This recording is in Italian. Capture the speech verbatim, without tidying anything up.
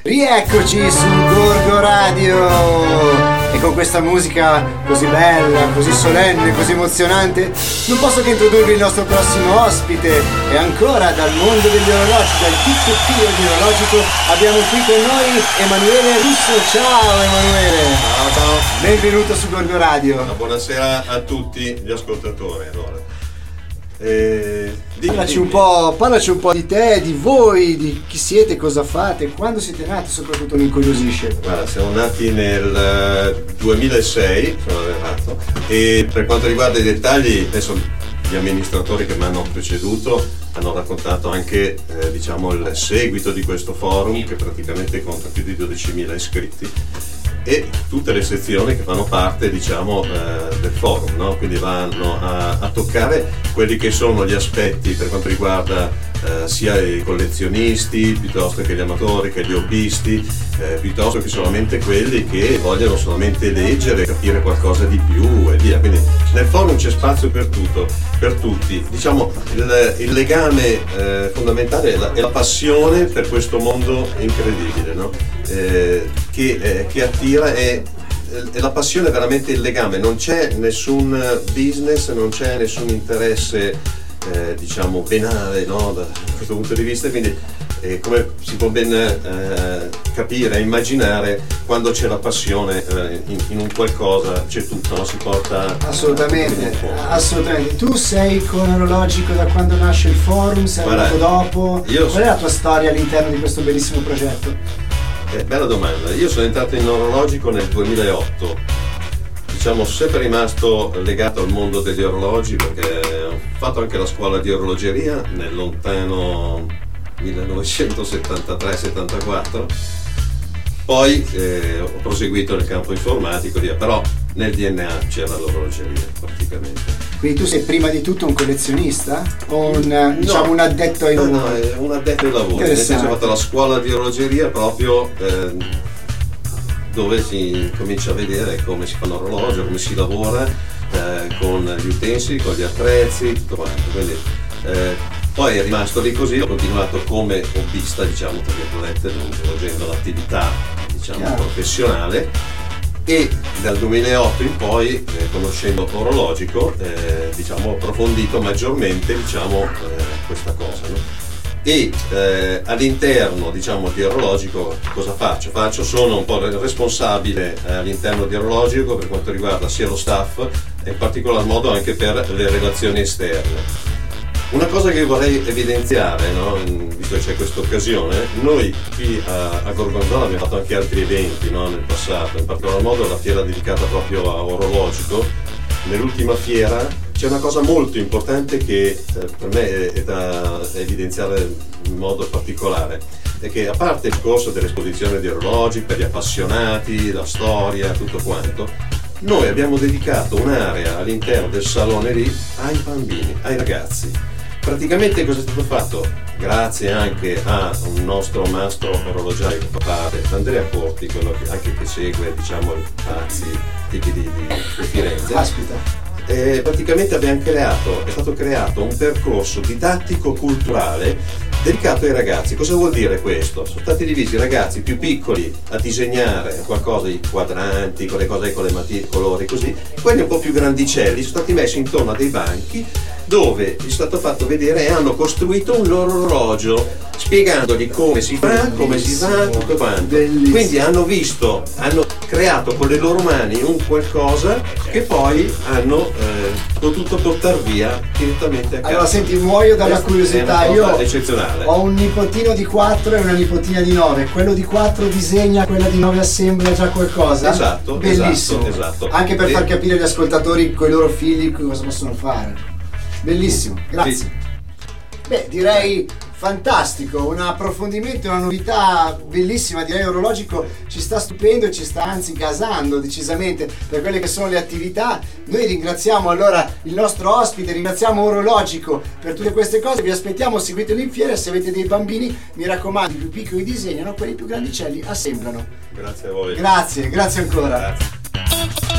Rieccoci su Gorgo Radio e con questa musica così bella, così solenne, così emozionante non posso che introdurvi il nostro prossimo ospite. E ancora dal mondo degli orologi, dal tutto tiro di orologico, abbiamo qui con noi Emanuele Russo. Ciao Emanuele. Ciao, ciao. Benvenuto su Gorgo Radio. Buonasera a tutti gli ascoltatori. Allora. Eh, dimmi, parlaci, dimmi. Un po', parlaci un po' di te, di voi, di chi siete, cosa fate, quando siete nati, soprattutto mi incuriosisce. Guarda, siamo nati nel duemilasei, sono arrivato, e per quanto riguarda i dettagli, adesso gli amministratori che mi hanno preceduto hanno raccontato anche eh, diciamo il seguito di questo forum, che praticamente conta più di dodicimila iscritti, e tutte le sezioni che fanno parte diciamo eh, del forum, no? Quindi vanno a, a toccare quelli che sono gli aspetti per quanto riguarda eh, sia i collezionisti piuttosto che gli amatori, che gli hobbisti, eh, piuttosto che solamente quelli che vogliono solamente leggere, capire qualcosa di più e via. Quindi nel forum c'è spazio per tutto, per tutti. Diciamo il, il legame eh, fondamentale è la, è la passione per questo mondo incredibile, no? Eh, che, eh, che attira è, è la passione, è veramente il legame, non c'è nessun business, non c'è nessun interesse eh, diciamo venale, no? Da questo punto di vista, quindi eh, come si può ben eh, capire e immaginare, quando c'è la passione eh, in, in un qualcosa c'è tutto, no? Si porta assolutamente, assolutamente. Tu sei con Orologico da quando nasce il forum, sei arrivato dopo, io qual è la tua storia all'interno di questo bellissimo progetto? Eh, bella domanda. Io sono entrato in orologico nel duemilaotto, diciamo sempre rimasto legato al mondo degli orologi perché ho fatto anche la scuola di orologeria nel lontano millenovecentosettantatré settantaquattro, poi eh, ho proseguito nel campo informatico, via, però nel D N A c'era l'orologeria praticamente. Quindi tu sei prima di tutto un collezionista o un, no, diciamo un addetto ai lavori? No, no, è un addetto ai lavori, nel senso ho fatto la scuola di orologeria proprio eh, dove si comincia a vedere come si fa un orologio, come si lavora eh, con gli utensili, con gli attrezzi, tutto quanto. Quindi, eh, poi è rimasto lì così, ho continuato come hobbista, diciamo tra virgolette, non svolgendo l'attività diciamo Chiaro. professionale. E dal duemilaotto in poi, eh, conoscendo Orologico, eh, diciamo, ho approfondito maggiormente diciamo, eh, questa cosa, no? E eh, all'interno diciamo, di Orologico cosa faccio? Faccio? Sono un po' responsabile eh, all'interno di Orologico per quanto riguarda sia lo staff e in particolar modo anche per le relazioni esterne. Una cosa che vorrei evidenziare, no? Visto che c'è questa occasione, noi qui a, a Gorgonzola abbiamo fatto anche altri eventi, no? Nel passato, in particolar modo la fiera dedicata proprio a Orologico. Nell'ultima fiera c'è una cosa molto importante che eh, per me è, è da evidenziare in modo particolare, è che a parte il corso dell'esposizione di orologi per gli appassionati, la storia, tutto quanto, noi abbiamo dedicato un'area all'interno del salone lì ai bambini, ai ragazzi. Praticamente cosa è stato fatto? Grazie anche a un nostro mastro orologiaio che fa parte, Andrea Corti, quello che anche che segue diciamo i pazzi tipi di, di, di Firenze. Aspetta. Eh, praticamente abbiamo creato, è stato creato un percorso didattico-culturale dedicato ai ragazzi. Cosa vuol dire questo? Sono stati divisi i ragazzi più piccoli a disegnare qualcosa, i quadranti, con le cose con le matite, colori così, quelli un po' più grandicelli sono stati messi intorno a dei banchi dove è stato fatto vedere e hanno costruito un loro orologio spiegandogli come si fa, bellissimo, come si fa, tutto quanto. Bellissimo. Quindi hanno visto, hanno creato con le loro mani un qualcosa che poi hanno eh, potuto portare via direttamente a casa. Allora senti, muoio dalla curiosità, io eccezionale. Ho un nipotino di quattro e una nipotina di nove, quello di quattro disegna, quella di nove assembla già qualcosa? Esatto, bellissimo, esatto, esatto. Anche per e... far capire agli ascoltatori con i loro figli cosa possono fare. Bellissimo, grazie. Sì. Beh, direi fantastico, un approfondimento, una novità bellissima, direi Orologico ci sta stupendo e ci sta anzi gasando decisamente per quelle che sono le attività. Noi ringraziamo allora il nostro ospite, ringraziamo Orologico per tutte queste cose, vi aspettiamo, seguitelo in fiera, se avete dei bambini mi raccomando, i più piccoli disegnano, quelli più grandicelli assemblano. Grazie a voi. Grazie, grazie ancora. Grazie.